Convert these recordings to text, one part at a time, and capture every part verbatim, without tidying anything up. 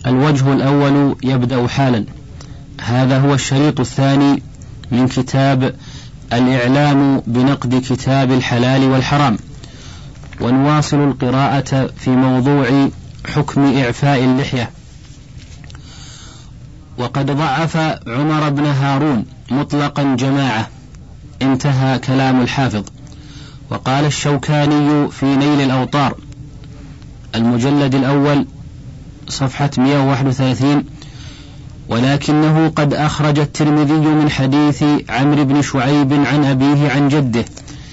الوجه الأول يبدأ حالا. هذا هو الشريط الثاني من كتاب الإعلام بنقد كتاب الحلال والحرام، ونواصل القراءة في موضوع حكم إعفاء اللحية. وقد ضعف عمر بن هارون مطلقا جماعة. انتهى كلام الحافظ. وقال الشوكاني في نيل الأوطار المجلد الأول صفحة مئة وواحد وثلاثين: ولكنه قد أخرج الترمذي من حديث عمرو بن شعيب عن أبيه عن جده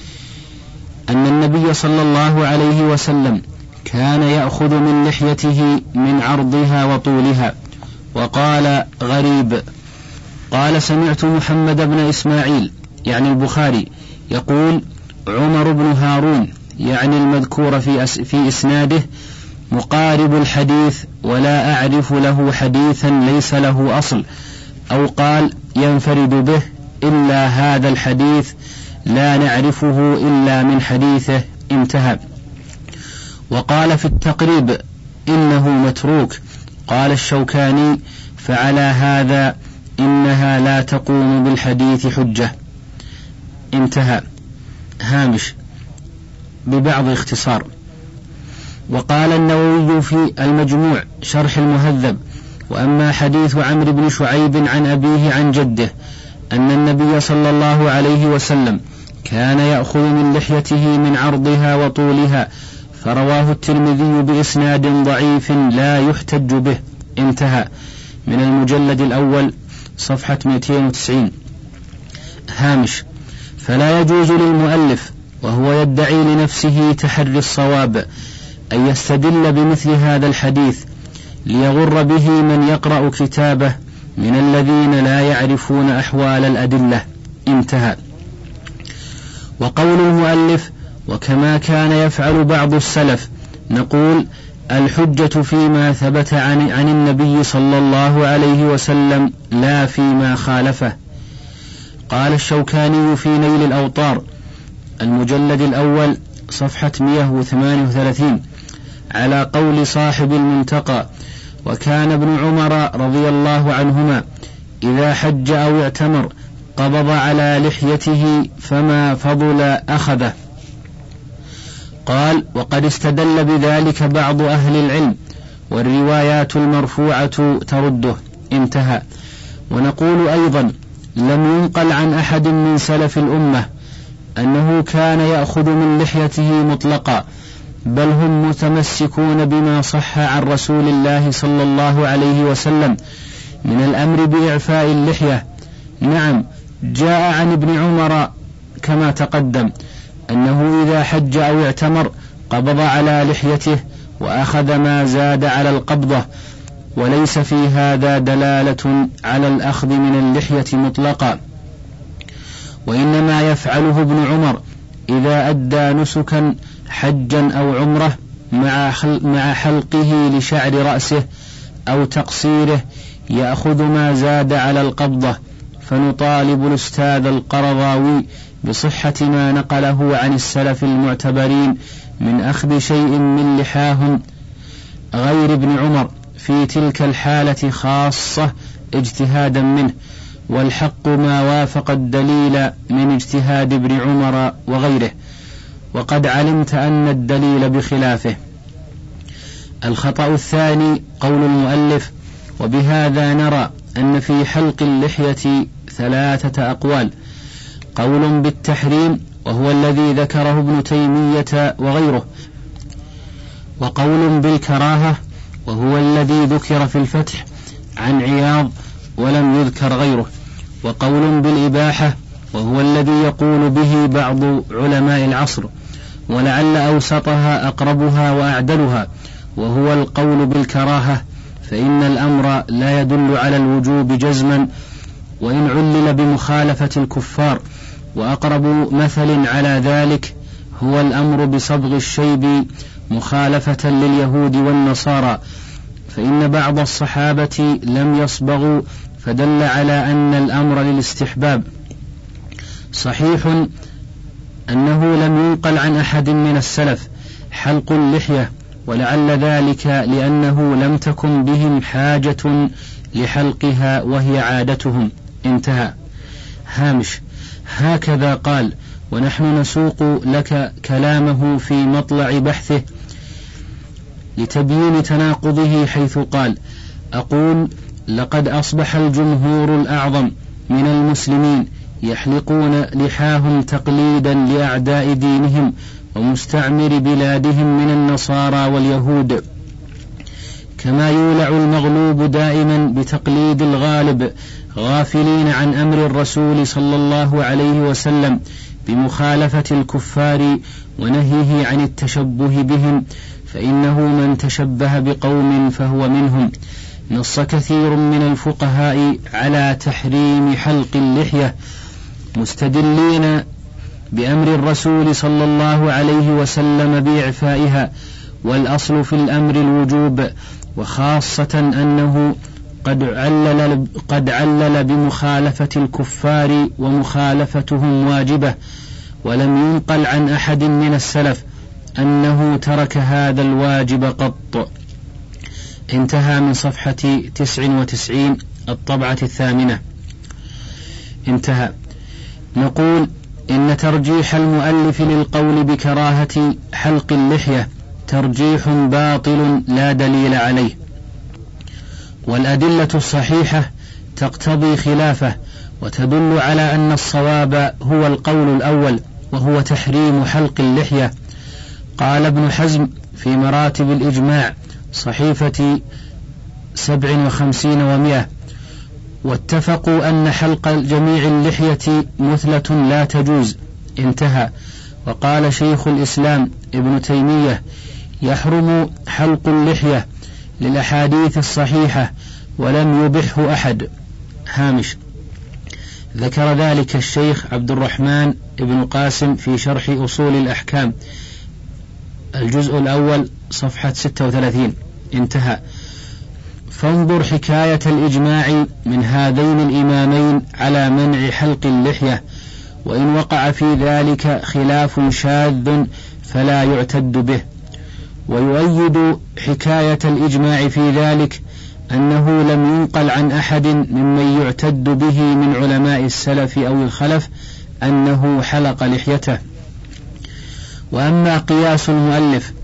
أن النبي صلى الله عليه وسلم كان يأخذ من لحيته من عرضها وطولها. وقال غريب قال: سمعت محمد بن إسماعيل يعني البخاري يقول: عمر بن هارون يعني المذكور في, أس في إسناده مقارب الحديث، ولا أعرف له حديثا ليس له أصل، أو قال ينفرد به إلا هذا الحديث لا نعرفه إلا من حديثه. انتهى. وقال في التقريب إنه متروك. قال الشوكاني: فعلى هذا إنها لا تقوم بالحديث حجة. انتهى. هامش ببعض اختصار. وقال النووي في المجموع شرح المهذب: وأما حديث عمرو بن شعيب عن أبيه عن جده أن النبي صلى الله عليه وسلم كان يأخذ من لحيته من عرضها وطولها، فرواه الترمذي بإسناد ضعيف لا يحتج به. انتهى. من المجلد الأول صفحة مئتين وتسعين. هامش: فلا يجوز للمؤلف وهو يدعي لنفسه تحري الصواب أن يستدل بمثل هذا الحديث ليغر به من يقرأ كتابه من الذين لا يعرفون أحوال الأدلة. انتهى. وقول المؤلف: وكما كان يفعل بعض السلف، نقول: الحجة فيما ثبت عن, عن النبي صلى الله عليه وسلم لا فيما خالفه. قال الشوكاني في نيل الأوطار المجلد الأول صفحة مئة وثمانية وثلاثين على قول صاحب المنتقى: وكان ابن عمر رضي الله عنهما إذا حج أو اعتمر قبض على لحيته فما فضل أخذه. قال: وقد استدل بذلك بعض أهل العلم، والروايات المرفوعة ترده. انتهى. ونقول أيضا: لم ينقل عن أحد من سلف الأمة أنه كان يأخذ من لحيته مطلقا، بل هم متمسكون بما صح عن رسول الله صلى الله عليه وسلم من الأمر بإعفاء اللحية. نعم، جاء عن ابن عمر كما تقدم أنه إذا حج أو اعتمر قبض على لحيته وأخذ ما زاد على القبضة، وليس في هذا دلالة على الأخذ من اللحية مطلقا، وإنما يفعله ابن عمر إذا أدى نسكا حجا أو عمره مع حلقه لشعر رأسه أو تقصيره يأخذ ما زاد على القبضة. فنطالب الأستاذ القرضاوي بصحة ما نقله عن السلف المعتبرين من أخذ شيء من لحاهم غير ابن عمر في تلك الحالة خاصة اجتهادا منه، والحق ما وافق الدليل من اجتهاد ابن عمر وغيره، وقد علمت أن الدليل بخلافه. الخطأ الثاني قول المؤلف: وبهذا نرى أن في حلق اللحية ثلاثة أقوال: قول بالتحريم وهو الذي ذكره ابن تيمية وغيره، وقول بالكراهة وهو الذي ذكر في الفتح عن عياض ولم يذكر غيره، وقول بالإباحة وهو الذي يقول به بعض علماء العصر، ولعل أوسطها أقربها وأعدلها وهو القول بالكراهة، فإن الأمر لا يدل على الوجوب جزما وإن علل بمخالفة الكفار. وأقرب مثل على ذلك هو الأمر بصبغ الشيب مخالفة لليهود والنصارى، فإن بعض الصحابة لم يصبغوا فدل على أن الأمر للاستحباب. صحيح أنه لم ينقل عن أحد من السلف حلق اللحية ولعل ذلك لأنه لم تكن بهم حاجة لحلقها وهي عادتهم. انتهى. هامش: هكذا قال، ونحن نسوق لك كلامه في مطلع بحثه لتبيين تناقضه، حيث قال: أقول لقد أصبح الجمهور الأعظم من المسلمين يحلقون لحاهم تقليدا لأعداء دينهم ومستعمر بلادهم من النصارى واليهود، كما يولع المغلوب دائما بتقليد الغالب، غافلين عن أمر الرسول صلى الله عليه وسلم بمخالفة الكفار ونهيه عن التشبه بهم، فإنه من تشبه بقوم فهو منهم. نص كثير من الفقهاء على تحريم حلق اللحية مستدلين بأمر الرسول صلى الله عليه وسلم بإعفائها، والأصل في الأمر الوجوب، وخاصة أنه قد علل, قد علل بمخالفة الكفار ومخالفتهم واجبة، ولم ينقل عن أحد من السلف أنه ترك هذا الواجب قط. انتهى من صفحة تسع وتسعين الطبعة الثامنة. انتهى. نقول إن ترجيح المؤلف للقول بكراهة حلق اللحية ترجيح باطل لا دليل عليه، والأدلة الصحيحة تقتضي خلافه، وتدل على أن الصواب هو القول الأول، وهو تحريم حلق اللحية. قال ابن حزم في مراتب الإجماع صحيفة سبع وخمسين ومئة: واتفقوا أن حلق جميع اللحية مثلة لا تجوز. انتهى. وقال شيخ الإسلام ابن تيمية: يحرم حلق اللحية للأحاديث الصحيحة ولم يبحه أحد. هامش: ذكر ذلك الشيخ عبد الرحمن ابن قاسم في شرح أصول الأحكام الجزء الأول صفحة ستة وثلاثين. انتهى. فانظر حكاية الإجماع من هذين الإمامين على منع حلق اللحية، وإن وقع في ذلك خلاف شاذ فلا يعتد به. ويؤيد حكاية الإجماع في ذلك أنه لم ينقل عن أحد ممن يعتد به من علماء السلف أو الخلف أنه حلق لحيته. وأما قياس المؤلف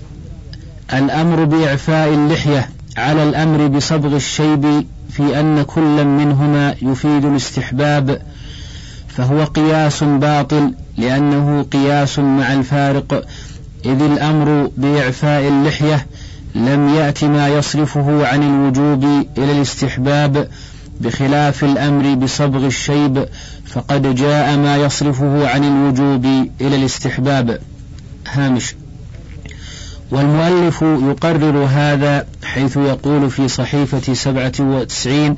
الأمر بإعفاء اللحية على الأمر بصبغ الشيب في أن كل منهما يفيد الاستحباب، فهو قياس باطل، لأنه قياس مع الفارق، إذ الأمر بإعفاء اللحية لم يأت ما يصرفه عن الوجوب إلى الاستحباب، بخلاف الأمر بصبغ الشيب فقد جاء ما يصرفه عن الوجوب إلى الاستحباب. هامش: والمؤلف يقرر هذا حيث يقول في صحيفة سبعة وتسعين: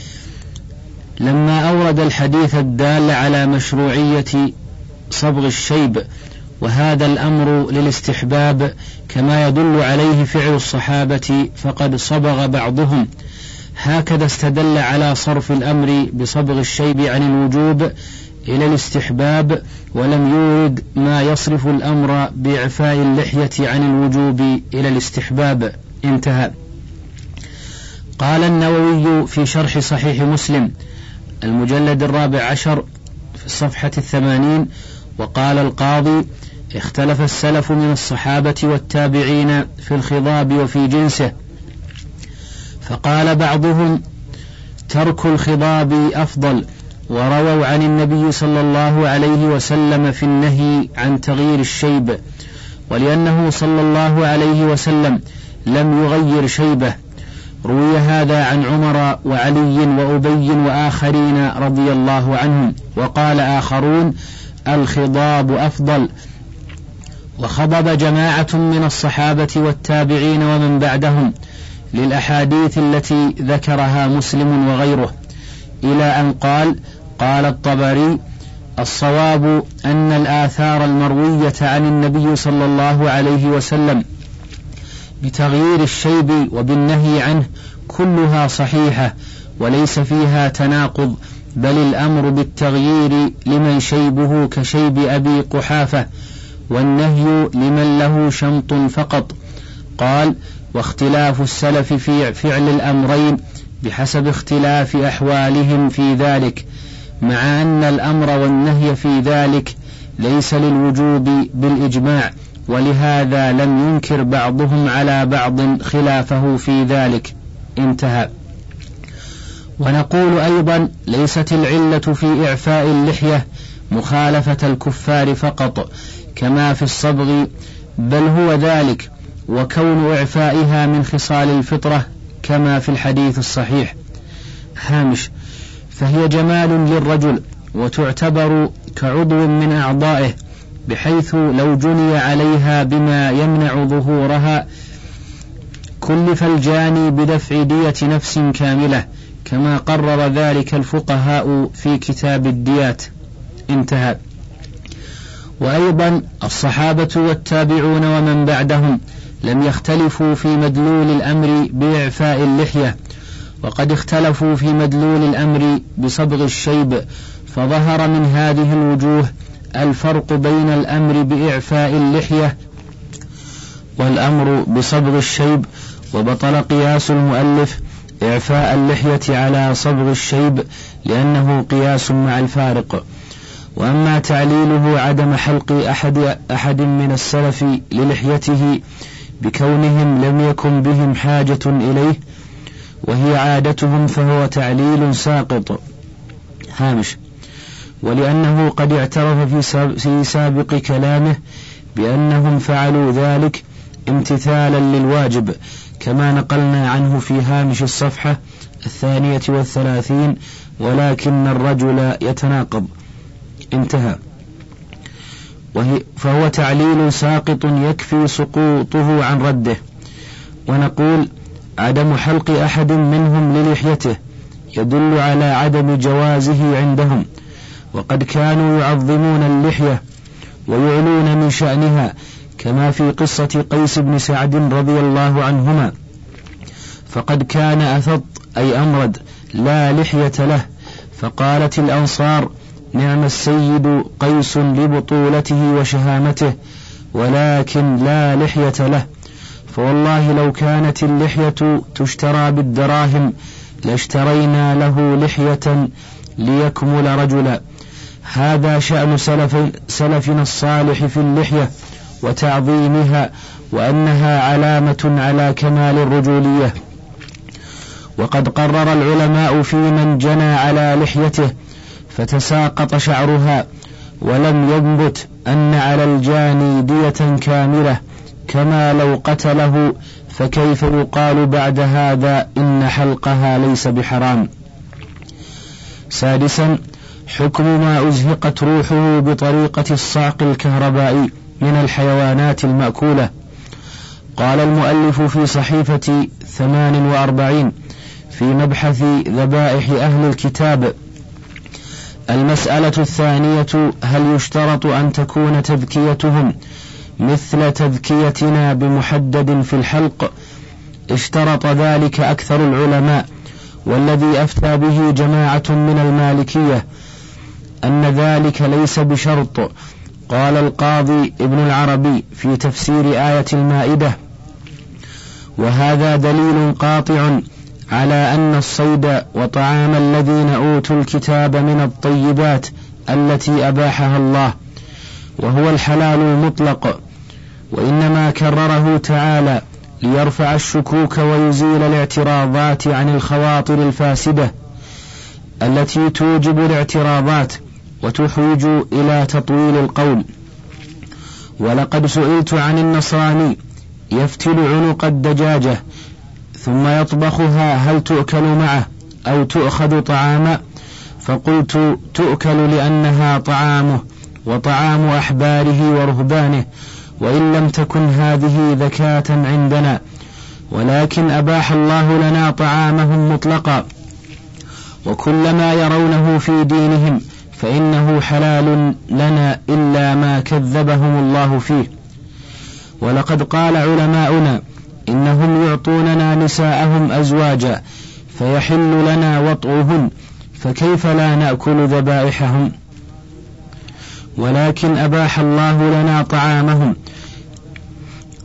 لما أورد الحديث الدال على مشروعية صبغ الشيب، وهذا الأمر للاستحباب كما يدل عليه فعل الصحابة فقد صبغ بعضهم، هكذا استدل على صرف الأمر بصبغ الشيب عن الوجوب إلى الاستحباب، ولم يورد ما يصرف الأمر بإعفاء اللحية عن الوجوب إلى الاستحباب. انتهى. قال النووي في شرح صحيح مسلم المجلد الرابع عشر في الصفحة الثمانين: وقال القاضي: اختلف السلف من الصحابة والتابعين في الخضاب وفي جنسه، فقال بعضهم ترك الخضاب أفضل، ورووا عن النبي صلى الله عليه وسلم في النهي عن تغيير الشيب، ولأنه صلى الله عليه وسلم لم يغير شيبه. روي هذا عن عمر وعلي وأبي وآخرين رضي الله عنهم. وقال آخرون الخضاب أفضل. وخضب جماعة من الصحابة والتابعين ومن بعدهم للأحاديث التي ذكرها مسلم وغيره، إلى أن قال: قال الطبري: الصواب أن الآثار المروية عن النبي صلى الله عليه وسلم بتغيير الشيب وبالنهي عنه كلها صحيحة، وليس فيها تناقض، بل الأمر بالتغيير لمن شيبه كشيب أبي قحافة، والنهي لمن له شمط فقط. قال: واختلاف السلف في فعل الأمرين بحسب اختلاف أحوالهم في ذلك، مع أن الأمر والنهي في ذلك ليس للوجوب بالإجماع، ولهذا لم ينكر بعضهم على بعض خلافه في ذلك. انتهى. ونقول أيضا: ليست العلة في إعفاء اللحية مخالفة الكفار فقط كما في الصبغ، بل هو ذلك وكون إعفائها من خصال الفطرة كما في الحديث الصحيح. هامش: فهي جمال للرجل وتعتبر كعضو من أعضائه، بحيث لو جني عليها بما يمنع ظهورها كلف الجاني بدفع دية نفس كاملة، كما قرر ذلك الفقهاء في كتاب الديات. انتهى. وأيضا الصحابة والتابعون ومن بعدهم لم يختلفوا في مدلول الأمر بإعفاء اللحية، وقد اختلفوا في مدلول الأمر بصبغ الشيب، فظهر من هذه الوجوه الفرق بين الأمر بإعفاء اللحية والأمر بصبغ الشيب، وبطل قياس المؤلف إعفاء اللحية على صبغ الشيب لأنه قياس مع الفارق. وأما تعليله عدم حلق أحد, أحد من السلف للحيته بكونهم لم يكن بهم حاجة إليه وهي عادتهم، فهو تعليل ساقط. هامش: ولأنه قد اعترف في سابق كلامه بأنهم فعلوا ذلك امتثالا للواجب، كما نقلنا عنه في هامش الصفحة الثانية والثلاثين: ولكن الرجل يتناقض. انتهى. وهي فهو تعليل ساقط يكفي سقوطه عن رده. ونقول: عدم حلق أحد منهم للحيته يدل على عدم جوازه عندهم، وقد كانوا يعظمون اللحية ويعلون من شأنها، كما في قصة قيس بن سعد رضي الله عنهما، فقد كان أفض أي أمرد لا لحية له، فقالت الأنصار: نعم السيد قيس لبطولته وشهامته، ولكن لا لحية له، فوالله لو كانت اللحية تشترى بالدراهم لاشترينا له لحية ليكمل رجلا. هذا شأن سلف سلفنا الصالح في اللحية وتعظيمها، وأنها علامة على كمال الرجولية. وقد قرر العلماء في من جنى على لحيته فتساقط شعرها ولم ينبت أن على الجاني دية كاملة، كما لو قتله، فكيف يقال بعد هذا إن حلقها ليس بحرام؟ سادسا: حكم ما أزهقت روحه بطريقة الصعق الكهربائي من الحيوانات المأكولة. قال المؤلف في صحيفة ثمان وأربعين في مبحث ذبائح أهل الكتاب: المسألة الثانية: هل يشترط أن تكون تذكيتهم مثل تذكيتنا بمحدد في الحلق؟ اشترط ذلك أكثر العلماء، والذي أفتى به جماعة من المالكية أن ذلك ليس بشرط. قال القاضي ابن العربي في تفسير آية المائدة: وهذا دليل قاطع على أن الصيد وطعام الذين أوتوا الكتاب من الطيبات التي أباحها الله، وهو الحلال المطلق، وإنما كرره تعالى ليرفع الشكوك ويزيل الاعتراضات عن الخواطر الفاسدة التي توجب الاعتراضات وتحوج إلى تطويل القول. ولقد سئلت عن النصراني يفتل عنق الدجاجة ثم يطبخها هل تؤكل معه أو تؤخذ طعاما؟ فقلت: تؤكل لأنها طعامه وطعام أحباره ورهبانه، وإن لم تكن هذه ذكاة عندنا، ولكن أباح الله لنا طعامهم مطلقا، وكل ما يرونه في دينهم فإنه حلال لنا إلا ما كذبهم الله فيه. ولقد قال علماؤنا إنهم يعطوننا نساءهم أزواجا فيحل لنا وطئهن، فكيف لا نأكل ذبائحهم؟ ولكن أباح الله لنا طعامهم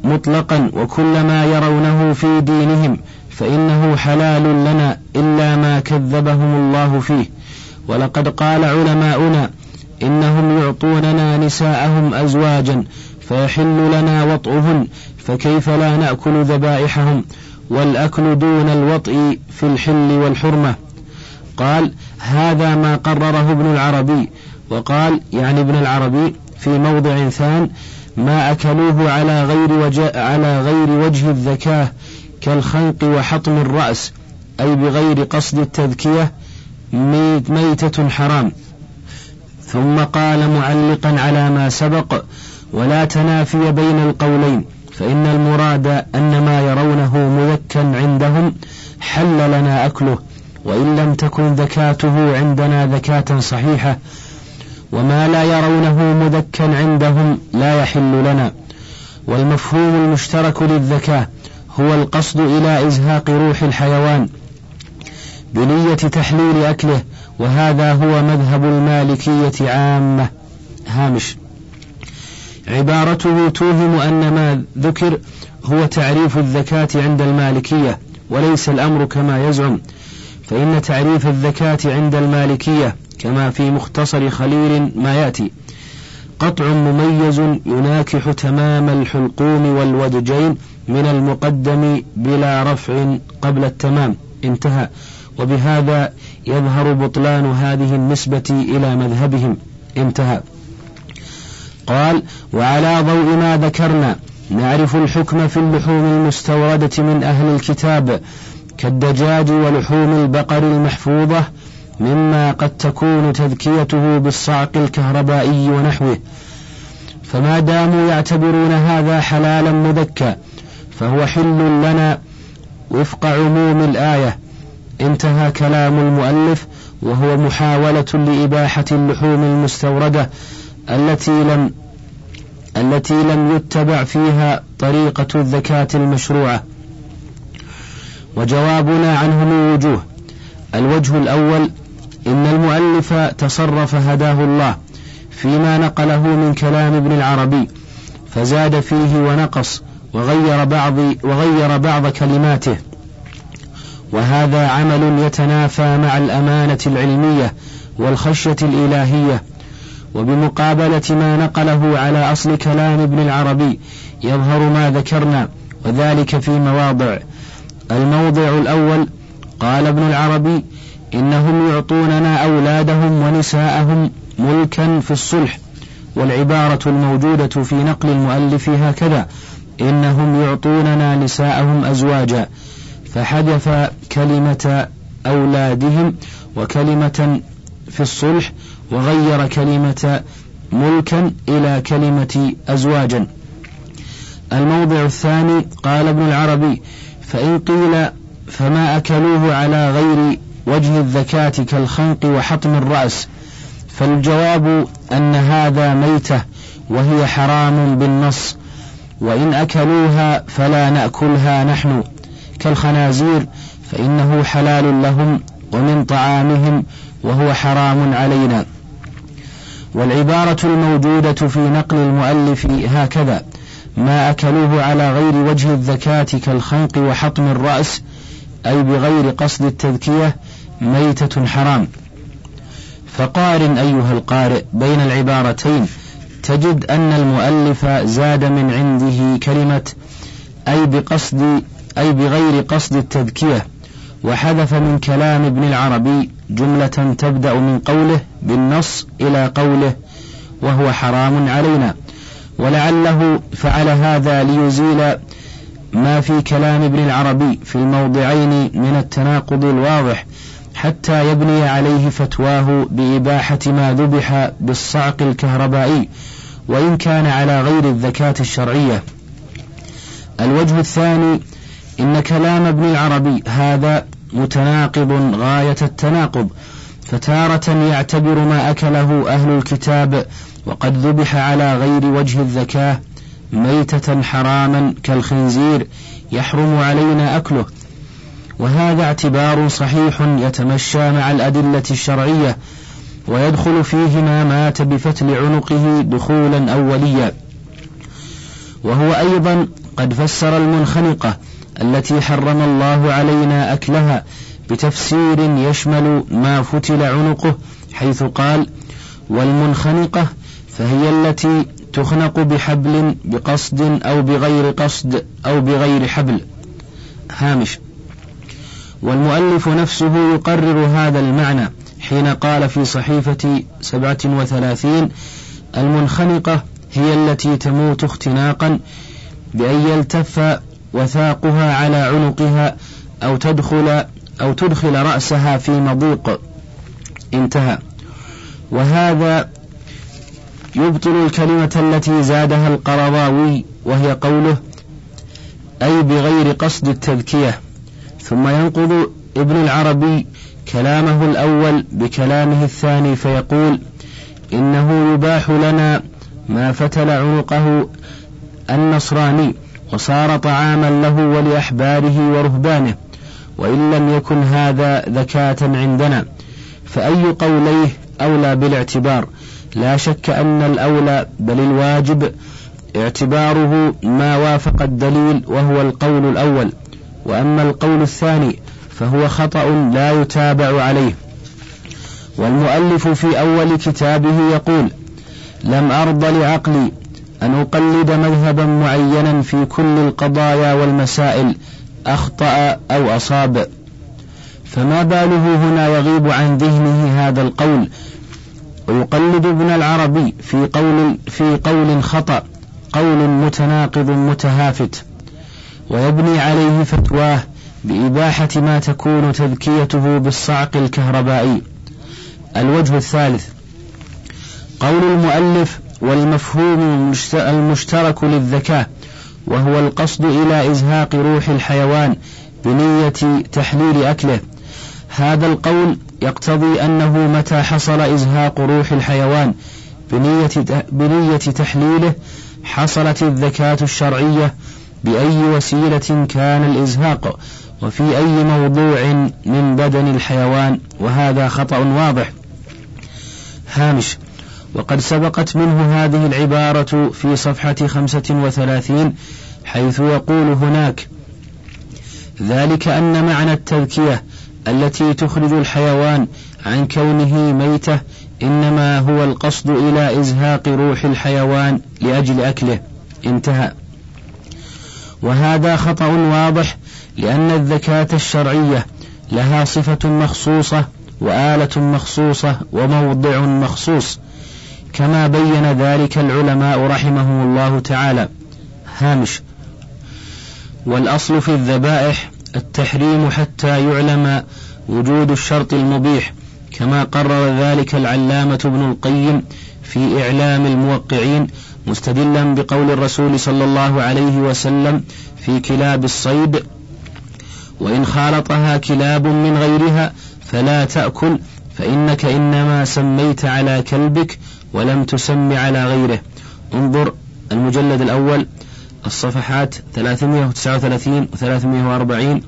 مطلقا وكل ما يرونه في دينهم فإنه حلال لنا إلا ما كذبهم الله فيه. ولقد قال علماؤنا إنهم يعطوننا نساءهم أزواجا فيحل لنا وطئهن، فكيف لا نأكل ذبائحهم؟ والأكل دون الوطئ في الحل والحرمة. قال هذا ما قرره ابن العربي. وقال يعني ابن العربي في موضع ثان ما أكلوه على غير وجه, على غير وجه الذكاة كالخنق وحطم الرأس، أي بغير قصد التذكية، ميتة حرام. ثم قال معلقا على ما سبق ولا تنافي بين القولين، فإن المراد أن ما يرونه مذكا عندهم حل لنا أكله، وإن لم تكن ذكاته عندنا ذكاة صحيحة، وما لا يرونه مذكا عندهم لا يحل لنا. والمفهوم المشترك للذكاة هو القصد إلى إزهاق روح الحيوان بنية تحليل أكله، وهذا هو مذهب المالكية عامة. هامش عبارته توهم أن ما ذكر هو تعريف الذكاة عند المالكية، وليس الأمر كما يزعم، فإن تعريف الذكاة عند المالكية كما في مختصر خليل ما يأتي: قطع مميز يناكح تمام الحلقوم والودجين من المقدم بلا رفع قبل التمام، انتهى. وبهذا يظهر بطلان هذه النسبة إلى مذهبهم، انتهى. قال وعلى ضوء ما ذكرنا نعرف الحكم في اللحوم المستوردة من أهل الكتاب كالدجاج ولحوم البقر المحفوظة، مما قد تكون تذكيته بالصعق الكهربائي ونحوه، فما داموا يعتبرون هذا حلالا مذكى فهو حل لنا وفق عموم الآية، انتهى كلام المؤلف. وهو محاولة لإباحة اللحوم المستوردة التي لم التي لم يتبع فيها طريقة الذكاة المشروعة. وجوابنا عنه من وجوه: الوجه الأول إن المؤلف تصرف هداه الله فيما نقله من كلام ابن العربي، فزاد فيه ونقص وغير بعض, وغير بعض كلماته، وهذا عمل يتنافى مع الأمانة العلمية والخشية الإلهية. وبمقابلة ما نقله على أصل كلام ابن العربي يظهر ما ذكرنا، وذلك في مواضع. الموضع الأول قال ابن العربي إنهم يعطوننا أولادهم ونساءهم ملكا في الصلح، والعبارة الموجودة في نقل المؤلف هكذا: إنهم يعطوننا نساءهم أزواجا، فحذف كلمة أولادهم وكلمة في الصلح، وغير كلمة ملكا إلى كلمة أزواجا. الموضع الثاني قال ابن العربي فإن قيل فما أكلوه على غير وجه الذكاة كالخنق وحطم الرأس، فالجواب أن هذا ميتة وهي حرام بالنص، وإن أكلوها فلا نأكلها نحن، كالخنازير فإنه حلال لهم ومن طعامهم وهو حرام علينا. والعبارة الموجودة في نقل المؤلف هكذا: ما أكلوه على غير وجه الذكاة كالخنق وحطم الرأس، أي بغير قصد التذكية، ميتة حرام. فقارن أيها القارئ بين العبارتين تجد أن المؤلف زاد من عنده كلمة أي بقصد أي بغير قصد التذكية، وحذف من كلام ابن العربي جملة تبدأ من قوله بالنص إلى قوله وهو حرام علينا، ولعله فعل هذا ليزيل ما في كلام ابن العربي في الموضعين من التناقض الواضح، حتى يبني عليه فتواه بإباحة ما ذبح بالصعق الكهربائي وإن كان على غير الذكاة الشرعية. الوجه الثاني إن كلام ابن العربي هذا متناقض غاية التناقض، فتارة يعتبر ما أكله أهل الكتاب وقد ذبح على غير وجه الذكاة ميتة حراما كالخنزير يحرم علينا أكله، وهذا اعتبار صحيح يتمشى مع الأدلة الشرعية، ويدخل فيه ما مات بفتل عنقه دخولا أوليا. وهو أيضا قد فسر المنخنقة التي حرم الله علينا أكلها بتفسير يشمل ما فتل عنقه، حيث قال: والمنخنقة فهي التي تخنق بحبل بقصد أو بغير قصد أو بغير حبل. هامش: والمؤلف نفسه يقرر هذا المعنى حين قال في صحيفة سبعة وثلاثين: المنخنقة هي التي تموت اختناقا بأن يلتف وثاقها على عنقها أو تدخل أو تدخل رأسها في مضيق. انتهى. وهذا يبطل الكلمة التي زادها القرضاوي، وهي قوله: أي بغير قصد التذكية. ثم ينقض ابن العربي كلامه الأول بكلامه الثاني فيقول: إنه يباح لنا ما فتل عنقه النصراني وصار طعاما له ولأحباره ورهبانه، وإن لم يكن هذا ذكاة عندنا، فأي قوليه أولى بالاعتبار؟ لا شك أن الأولى بل الواجب اعتباره ما وافق الدليل، وهو القول الأول، وأما القول الثاني فهو خطأ لا يتابع عليه. والمؤلف في أول كتابه يقول: لم أرض لعقلي أن أقلد مذهبا معينا في كل القضايا والمسائل أخطأ أو أصاب. فما باله هنا يغيب عن ذهنه هذا القول ويقلد ابن العربي في قول, في قول خطأ، قول متناقض متهافت، ويبني عليه فتواه بإباحة ما تكون تذكيته بالصعق الكهربائي. الوجه الثالث: قول المؤلف: والمفهوم المشترك للذكاة، وهو القصد إلى إزهاق روح الحيوان بنية تحليل أكله. هذا القول يقتضي أنه متى حصل إزهاق روح الحيوان بنية, بنية تحليله حصلت الذكاة الشرعية بأي وسيلة كان الإزهاق وفي أي موضوع من بدن الحيوان، وهذا خطأ واضح. هامش: وقد سبقت منه هذه العبارة في صفحة خمسة وثلاثين، حيث يقول هناك: ذلك أن معنى التذكية التي تخرج الحيوان عن كونه ميتة إنما هو القصد إلى إزهاق روح الحيوان لأجل أكله. انتهى. وهذا خطأ واضح، لأن الذكاة الشرعية لها صفة مخصوصة وآلة مخصوصة وموضع مخصوص، كما بين ذلك العلماء رحمهم الله تعالى. هامش: والأصل في الذبائح التحريم حتى يعلم وجود الشرط المبيح، كما قرر ذلك العلامة ابن القيم في إعلام الموقعين، مستدلا بقول الرسول صلى الله عليه وسلم في كلاب الصيد: وإن خالطها كلاب من غيرها فلا تأكل، فإنك إنما سميت على كلبك ولم تسم على غيره. انظر المجلد الأول الصفحات ثلاثمائة وتسعة وثلاثين وثلاثمائة وأربعين.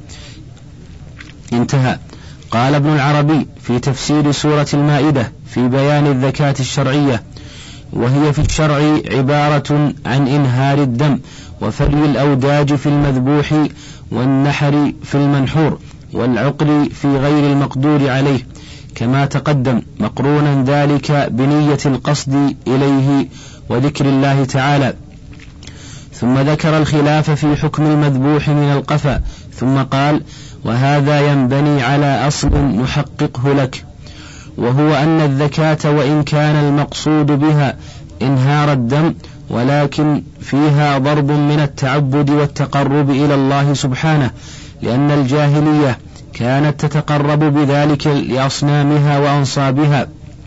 انتهى. قال ابن العربي في تفسير سورة المائدة في بيان الذكاة الشرعية: وهي في الشرع عبارة عن إنهار الدم وفري الأوداج في المذبوح والنحر في المنحور والعقر في غير المقدور عليه، كما تقدم، مقرونا ذلك بنية القصد إليه وذكر الله تعالى. ثم ذكر الخلاف في حكم المذبوح من القفا، ثم قال: وهذا ينبني على أصل نحققه لك، وهو أن الذكاة وإن كان المقصود بها إنهار الدم، ولكن فيها ضرب من التعبد والتقرب إلى الله سبحانه، لأن الجاهلية كانت تتقرب بذلك لأصنامها وأنصابها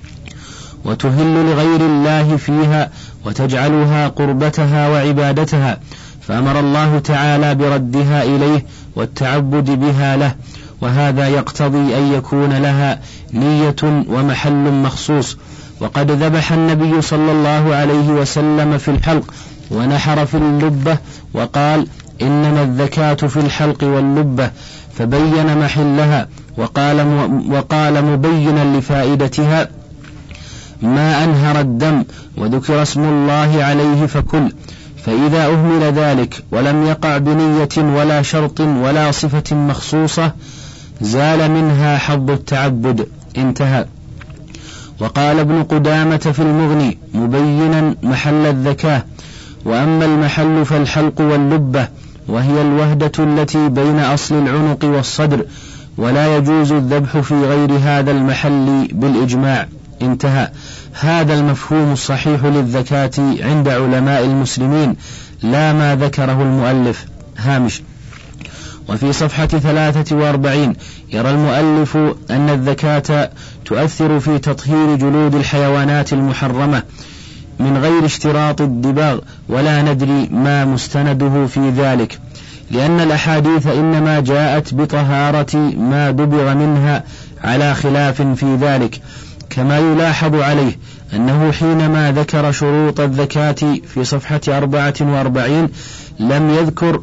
وتهل لغير الله فيها وتجعلها قربتها وعبادتها، فأمر الله تعالى بردها إليه والتعبد بها له، وهذا يقتضي أن يكون لها نية ومحل مخصوص. وقد ذبح النبي صلى الله عليه وسلم في الحلق ونحر في اللبة، وقال: إنما الذكاة في الحلق واللبة، فبين محلها، وقال, وقال مبينا لفائدتها: ما أنهر الدم وذكر اسم الله عليه فكل، فإذا أهمل ذلك ولم يقع بنية ولا شرط ولا صفة مخصوصة زال منها حظ التعبد. انتهى. وقال ابن قدامة في المغني مبينا محل الذكاة: وأما المحل فالحلق واللبة، وهي الوهدة التي بين أصل العنق والصدر، ولا يجوز الذبح في غير هذا المحل بالإجماع. انتهى. هذا المفهوم الصحيح للذكاة عند علماء المسلمين، لا ما ذكره المؤلف. هامش: وفي صفحة ثلاثة وأربعين يرى المؤلف أن الذكاة تؤثر في تطهير جلود الحيوانات المحرمة من غير اشتراط الدباغ، ولا ندري ما مستنده في ذلك، لأن الأحاديث إنما جاءت بطهارة ما دبغ منها على خلاف في ذلك. كما يلاحظ عليه أنه حينما ذكر شروط الذكاة في صفحة أربعة وأربعين لم يذكر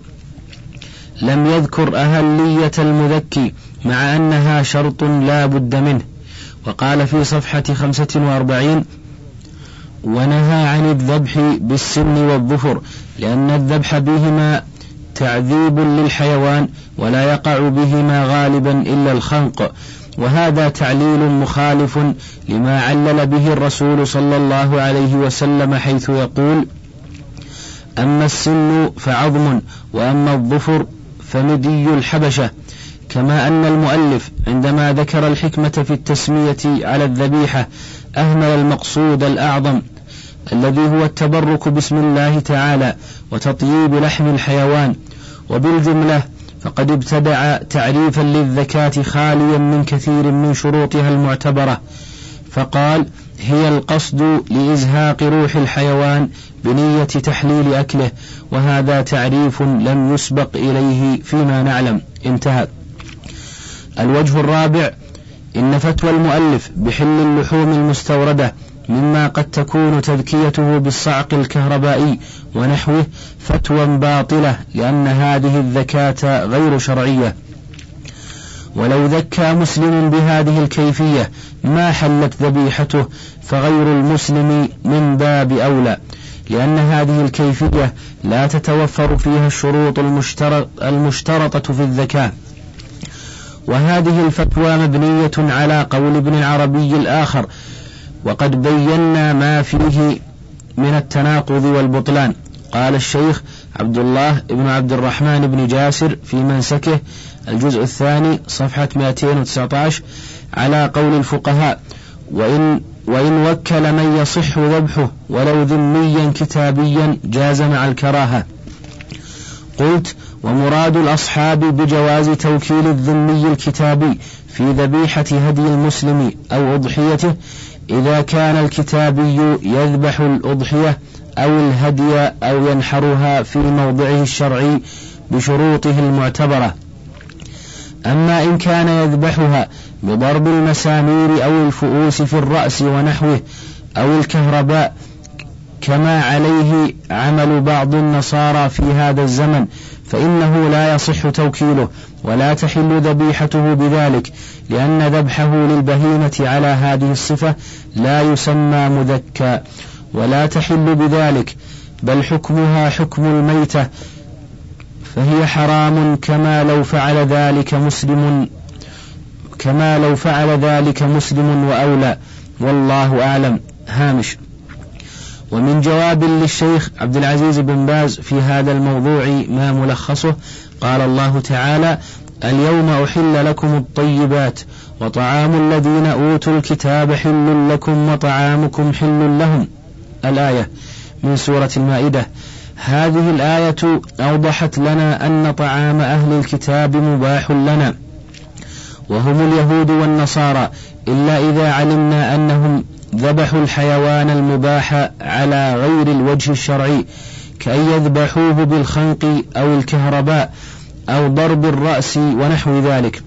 لم يذكر أهلية المذكي، مع أنها شرط لا بد منه. وقال في صفحة خمسة وأربعين: ونهى عن الذبح بالسن والظفر، لأن الذبح بهما تعذيب للحيوان، ولا يقع بهما غالبا إلا الخنق. وهذا تعليل مخالف لما علل به الرسول صلى الله عليه وسلم، حيث يقول: أما السن فعظم، وأما الظفر فمدي الحبشة. كما أن المؤلف عندما ذكر الحكمة في التسمية على الذبيحة أهمل المقصود الأعظم الذي هو التبرك باسم الله تعالى وتطييب لحم الحيوان. وبالجملة فقد ابتدع تعريفا للذكاة خاليا من كثير من شروطها المعتبرة، فقال: هي القصد لإزهاق روح الحيوان بنية تحليل أكله، وهذا تعريف لم يسبق إليه فيما نعلم. انتهى. الوجه الرابع: إن فتوى المؤلف بحل اللحوم المستوردة مما قد تكون تذكيته بالصعق الكهربائي ونحوه فتوى باطلة، لأن هذه الذكاة غير شرعية. ولو ذكى مسلم بهذه الكيفية ما حلت ذبيحته، فغير المسلم من باب أولى، لأن هذه الكيفية لا تتوفر فيها الشروط المشترطة في الذكاة. وهذه الفتوى مبنية على قول ابن العربي الآخر، وقد بينا ما فيه من التناقض والبطلان. قال الشيخ عبد الله بن عبد الرحمن بن جاسر في منسكه الجزء الثاني صفحة مئتين وتسعة عشر: على قول الفقهاء: وإن, وإن وكل من يصح ذبحه ولو ذميا كتابيا جاز مع الكراهة. قلت: ومراد الأصحاب بجواز توكيل الذمي الكتابي في ذبيحة هدي المسلم أو أضحيته إذا كان الكتابي يذبح الأضحية أو الهدي أو ينحرها في موضعه الشرعي بشروطه المعتبرة. أما إن كان يذبحها بضرب المسامير أو الفؤوس في الرأس ونحوه أو الكهرباء، كما عليه عمل بعض النصارى في هذا الزمن، فإنه لا يصح توكيله، ولا تحل ذبيحته بذلك، لأن ذبحه للبهيمة على هذه الصفة لا يسمى مذكى، ولا تحل بذلك، بل حكمها حكم الميتة، فهي حرام كما لو فعل ذلك مسلم كما لو فعل ذلك مسلم وأولى، والله أعلم. هامش: ومن جواب للشيخ عبد العزيز بن باز في هذا الموضوع ما ملخصه: قال الله تعالى: اليوم أحل لكم الطيبات وطعام الذين أوتوا الكتاب حل لكم وطعامكم حل لهم. الآية من سورة المائدة. هذه الآية أوضحت لنا أن طعام أهل الكتاب مباح لنا، وهم اليهود والنصارى، إلا إذا علمنا أنهم ذبحوا الحيوان المباح على غير الوجه الشرعي، كأن يذبحوه بالخنق أو الكهرباء أو ضرب الرأس ونحو ذلك،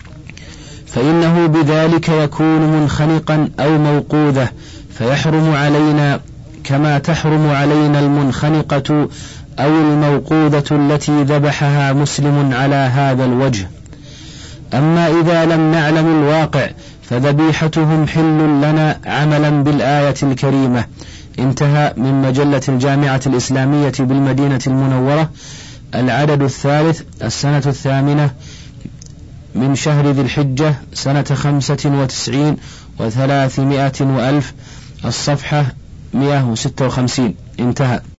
فإنه بذلك يكون منخنقا أو موقوذة، فيحرم علينا كما تحرم علينا المنخنقة أو الموقوذة التي ذبحها مسلم على هذا الوجه. أما إذا لم نعلم الواقع فذبيحتهم حل لنا عملا بالآية الكريمة، انتهى، من مجلة الجامعة الإسلامية بالمدينة المنورة، العدد الثالث، السنة الثامنة من شهر ذي الحجة، سنة خمسة وتسعين وثلاثمائة وألف، الصفحة مئة وستة وخمسين. انتهى.